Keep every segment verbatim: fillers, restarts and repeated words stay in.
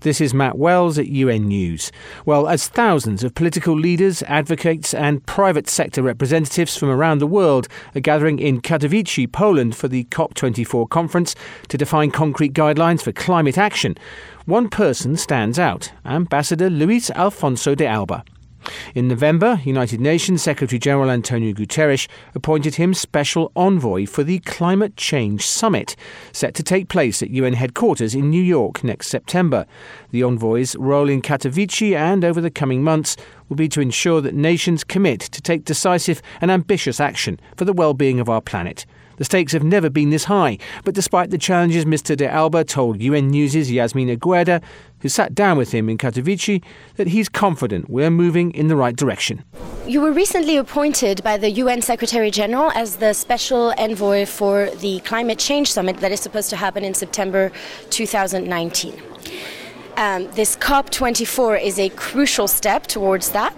This is Matt Wells at U N News. Well, as thousands of political leaders, advocates and private sector representatives from around the world are gathering in Katowice, Poland for the COP twenty-four conference to define concrete guidelines for climate action, one person stands out, Ambassador Luis Alfonso de Alba. In November, United Nations Secretary-General Antonio Guterres appointed him Special Envoy for the Climate Change Summit, set to take place at U N headquarters in New York next September. The envoy's role in Katowice and over the coming months will be to ensure that nations commit to take decisive and ambitious action for the well-being of our planet. The stakes have never been this high, but despite the challenges, Mister de Alba told U N News' Yasmina Guerda, who sat down with him in Katowice, that he's confident we're moving in the right direction. You were recently appointed by the U N Secretary-General as the Special Envoy for the Climate Change Summit that is supposed to happen in September two thousand nineteen. Um, this COP twenty-four is a crucial step towards that.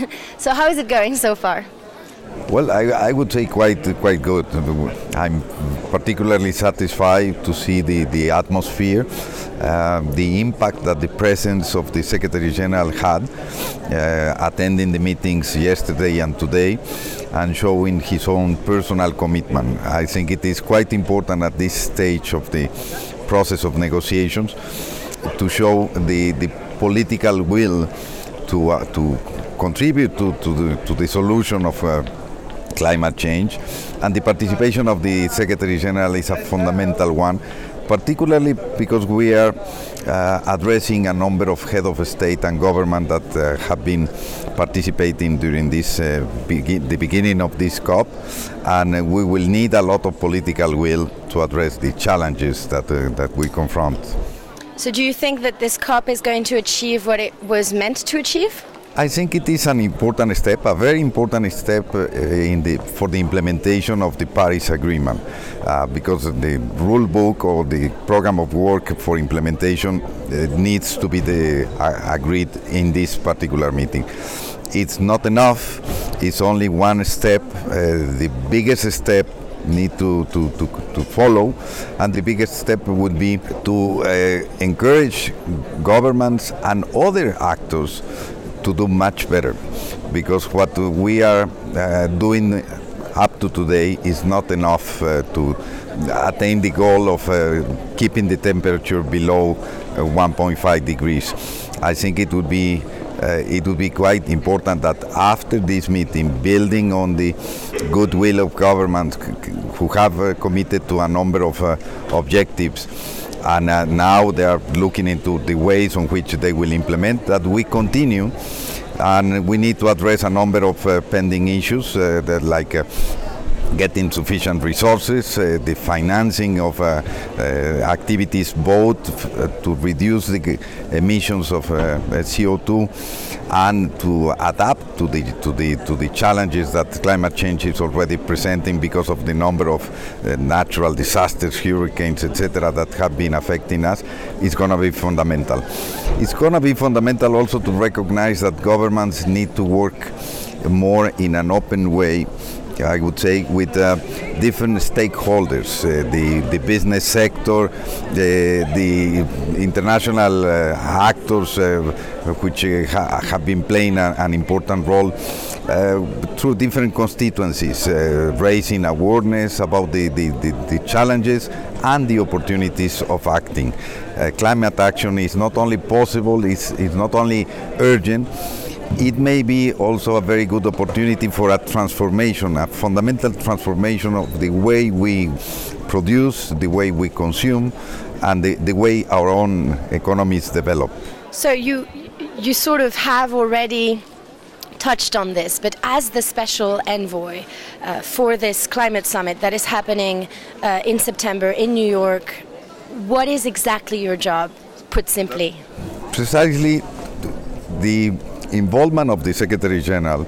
So how is it going so far? Well, I, I would say quite quite good. I'm particularly satisfied to see the, the atmosphere, uh, the impact that the presence of the Secretary General had, uh, attending the meetings yesterday and today, and showing his own personal commitment. I think it is quite important at this stage of the process of negotiations to show the, the political will to uh, to contribute to, to, the, to the solution of uh, climate change, and the participation of the Secretary General is a fundamental one, particularly because we are uh, addressing a number of heads of state and government that uh, have been participating during this uh, begin- the beginning of this COP, and uh, we will need a lot of political will to address the challenges that uh, that we confront. So do you think that this COP is going to achieve what it was meant to achieve? I think it is an important step, a very important step uh, in the, for the implementation of the Paris Agreement, uh, because the rule book or the program of work for implementation uh, needs to be the, uh, agreed in this particular meeting. It's not enough, it's only one step. Uh, the biggest step need to, to, to, to follow, and the biggest step would be to uh, encourage governments and other actors to do much better, because what we are uh, doing up to today is not enough uh, to attain the goal of uh, keeping the temperature below uh, one point five degrees. I think it would be uh, it would be quite important that after this meeting, building on the goodwill of governments who have uh, committed to a number of uh, objectives, and uh, now they are looking into the ways on which they will implement, that we continue, and we need to address a number of uh, pending issues uh, that like uh, getting sufficient resources, uh, the financing of uh, uh, activities both f- uh, to reduce the emissions of uh, C O two and to adapt to the to the to the challenges that climate change is already presenting because of the number of uh, natural disasters, hurricanes, et cetera, that have been affecting us. Is going to be fundamental. It's going to be fundamental also to recognize that governments need to work more in an open way, I would say, with uh, different stakeholders, uh, the, the business sector, the, the international uh, actors, uh, which uh, ha- have been playing a, an important role uh, through different constituencies, uh, raising awareness about the, the, the, the challenges and the opportunities of acting. Uh, climate action is not only possible, it's, it's not only urgent, it may be also a very good opportunity for a transformation, a fundamental transformation of the way we produce, the way we consume, and the, the way our own economies develop. So you you sort of have already touched on this, but as the special envoy uh, for this climate summit that is happening uh, in September in New York, what is exactly your job, put simply? Precisely the involvement of the Secretary General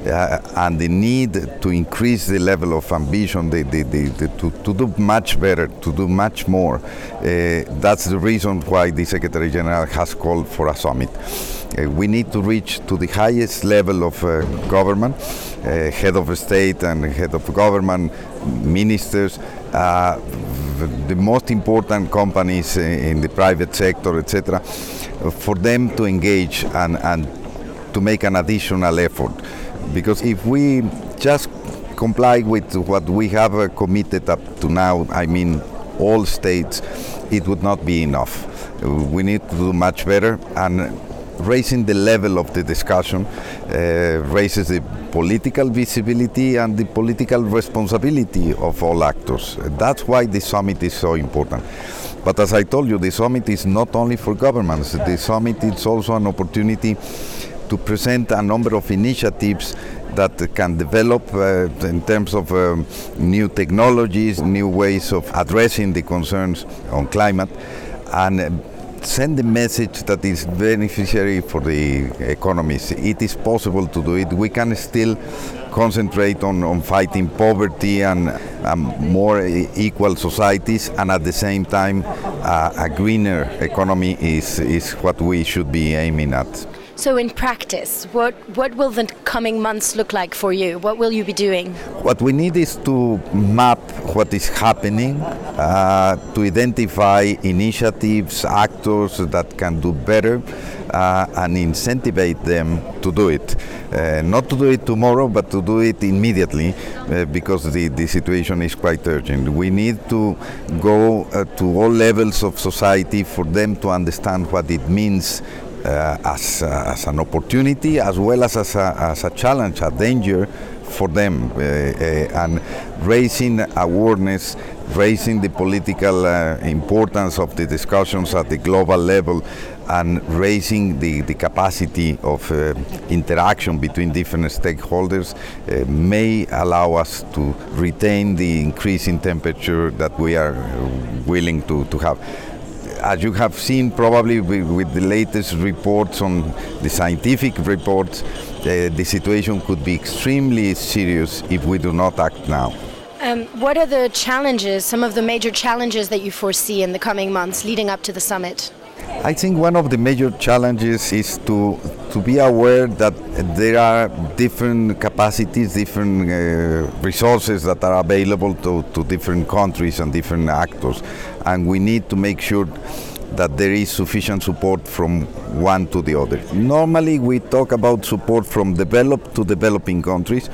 uh, and the need to increase the level of ambition, the, the, the, the, to, to do much better, to do much more. Uh, that's the reason why the Secretary General has called for a summit. Uh, we need to reach to the highest level of uh, government, uh, head of state and head of government, ministers, uh, the most important companies in the private sector, et cetera, for them to engage and, and to make an additional effort. Because if we just comply with what we have uh, committed up to now, I mean all states, it would not be enough. Uh, we need to do much better, and raising the level of the discussion uh, raises the political visibility and the political responsibility of all actors. That's why the summit is so important. But as I told you, the summit is not only for governments. The summit is also an opportunity to present a number of initiatives that can develop uh, in terms of um, new technologies, new ways of addressing the concerns on climate, and uh, send the message that is beneficiary for the economies. It is possible to do it. We can still concentrate on, on fighting poverty and um, more equal societies, and at the same time uh, a greener economy is, is what we should be aiming at. So in practice, what, what will the coming months look like for you? What will you be doing? What we need is to map what is happening, uh, to identify initiatives, actors that can do better, uh, and incentivize them to do it. Uh, not to do it tomorrow, but to do it immediately, uh, because the, the situation is quite urgent. We need to go uh, to all levels of society for them to understand what it means Uh, as, uh, as an opportunity, as well as as a, as a challenge, a danger for them, uh, uh, and raising awareness, raising the political uh, importance of the discussions at the global level, and raising the, the capacity of uh, interaction between different stakeholders uh, may allow us to retain the increase in temperature that we are willing to, to have. As you have seen probably with, with the latest reports on the scientific reports, uh, the situation could be extremely serious if we do not act now. Um, what are the challenges, some of the major challenges that you foresee in the coming months leading up to the summit? I think one of the major challenges is to to be aware that there are different capacities, different uh, resources that are available to, to different countries and different actors, and we need to make sure that there is sufficient support from one to the other. Normally we talk about support from developed to developing countries,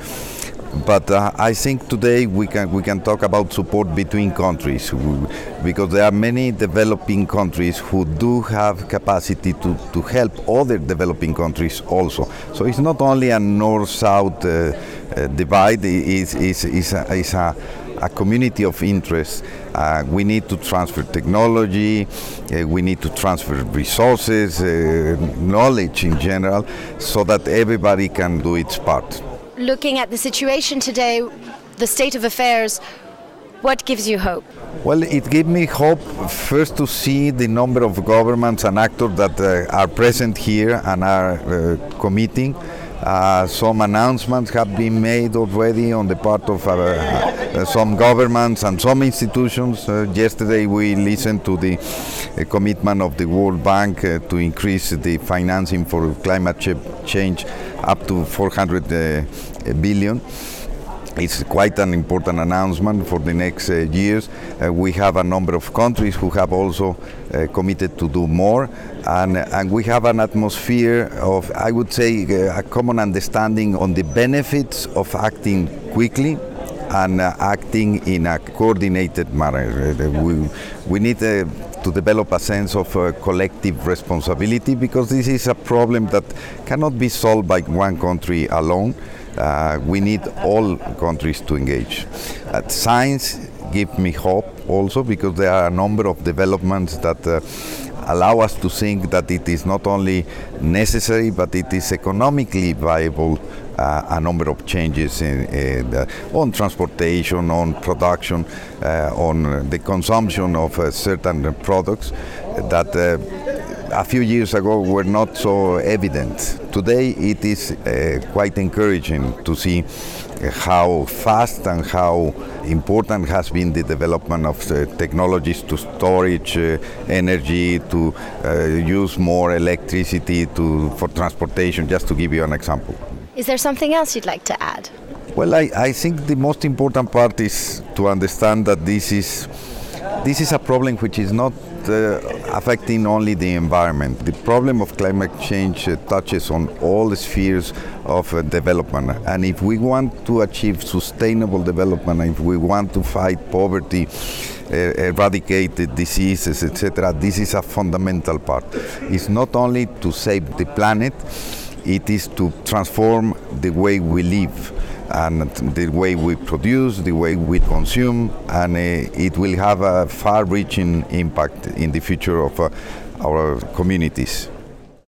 but uh, I think today we can we can talk about support between countries, because there are many developing countries who do have capacity to, to help other developing countries also. So it's not only a north-south uh, uh, divide, it's, it's, it's, a, it's a, a community of interest. Uh, we need to transfer technology, uh, we need to transfer resources, uh, knowledge in general, so that everybody can do its part. Looking at the situation today, the state of affairs, what gives you hope? Well, it gives me hope first to see the number of governments and actors that uh, are present here and are uh, committing. Uh, some announcements have been made already on the part of uh, uh, some governments and some institutions. Uh, yesterday we listened to the uh, commitment of the World Bank uh, to increase the financing for climate ch- change up to four hundred uh, billion. It's quite an important announcement for the next uh, years. Uh, we have a number of countries who have also uh, committed to do more, and, and we have an atmosphere of, I would say, uh, a common understanding on the benefits of acting quickly and uh, acting in a coordinated manner. Uh, we, we need uh, to develop a sense of uh, collective responsibility, because this is a problem that cannot be solved by one country alone. Uh, we need all countries to engage. Uh, science gives me hope also, because there are a number of developments that uh, allow us to think that it is not only necessary, but it is economically viable. Uh, a number of changes in, in the, on transportation, on production, uh, on the consumption of uh, certain products that uh, a few years ago were not so evident. Today it is uh, quite encouraging to see how fast and how important has been the development of the technologies to storage uh, energy, to uh, use more electricity to, for transportation, just to give you an example. Is there something else you'd like to add? Well, I, I think the most important part is to understand that this is this is a problem which is not uh, affecting only the environment. The problem of climate change uh, touches on all the spheres of uh, development. And if we want to achieve sustainable development, if we want to fight poverty, uh, eradicate the diseases, et cetera, this is a fundamental part. It's not only to save the planet, it is to transform the way we live and the way we produce, the way we consume, and uh, it will have a far-reaching impact in the future of uh, our communities.